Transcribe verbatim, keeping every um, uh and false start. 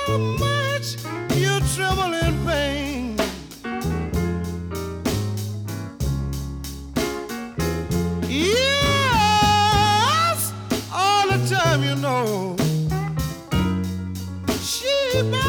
much you tremble in pain. Yes, all the time you know she